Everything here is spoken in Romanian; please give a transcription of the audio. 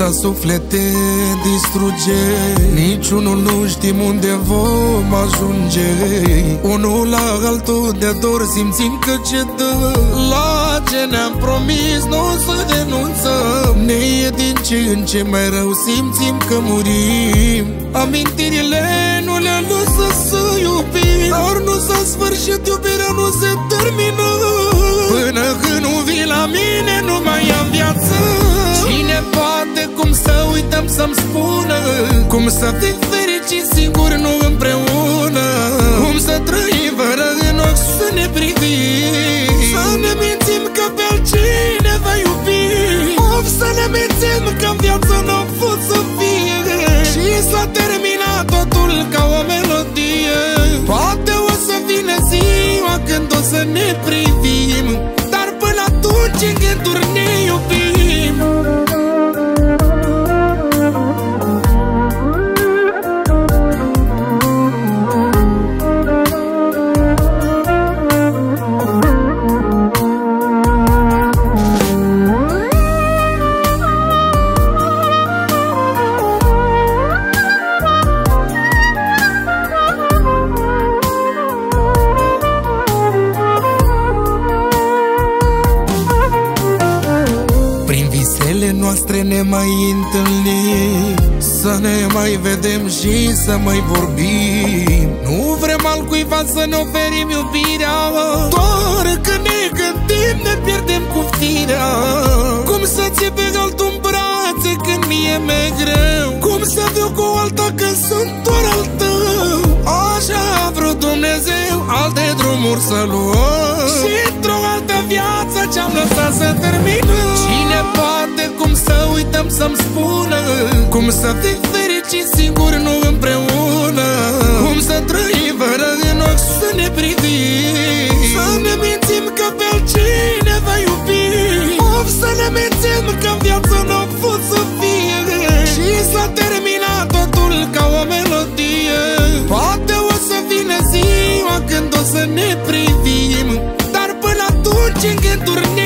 Atâta suflete distruge, niciunul nu știm unde vom ajunge. Unul la altul de dor simțim că ce dă. La ce ne-am promis nu o să renunțăm. Ne e din ce în ce mai rău, simțim că murim. Amintirile nu le lăsă să iubim, dar nu s-a sfârșit, iubirea nu se termină. Până când nu vii la mine nu mai am viață. Cine poate, cum să uităm să-mi spună? Cum să fim fericiți singuri, nu împreună? Cum să trăim fără în ochi să ne privim? Să ne mințim că pe altcineva iubim. Of, să ne mințim că în viață n-a fost să fie și s-a terminat totul ca o melodie. Poate o să vină ziua când o să ne privim, dar până atunci în gânduri ne iubim. Noastre ne mai întâlnim, să ne mai vedem și să mai vorbim. Nu vrem altcuiva să ne oferim iubirea, doar când ne gândim ne pierdem cu firea. Cum să ții pe altul în brațe când mie mi-e greu? Cum să fiu cu alta când sunt doar al tău? Așa a vrut Dumnezeu, alte drumuri să luăm și într-o altă viață ce-am lăsat să termină. Cine poate, cum să uităm să-mi spună? Cum să fim fericiți singuri, nu împreună? Cum să trăim fără în ochi să ne privim? Să ne mințim că pe altcineva iubim. Of, să ne mințim că în viață n-a fost să fie și s-a terminat totul ca o melodie. Poate o să vină ziua când o să ne privim, dar până atunci în gânduri ne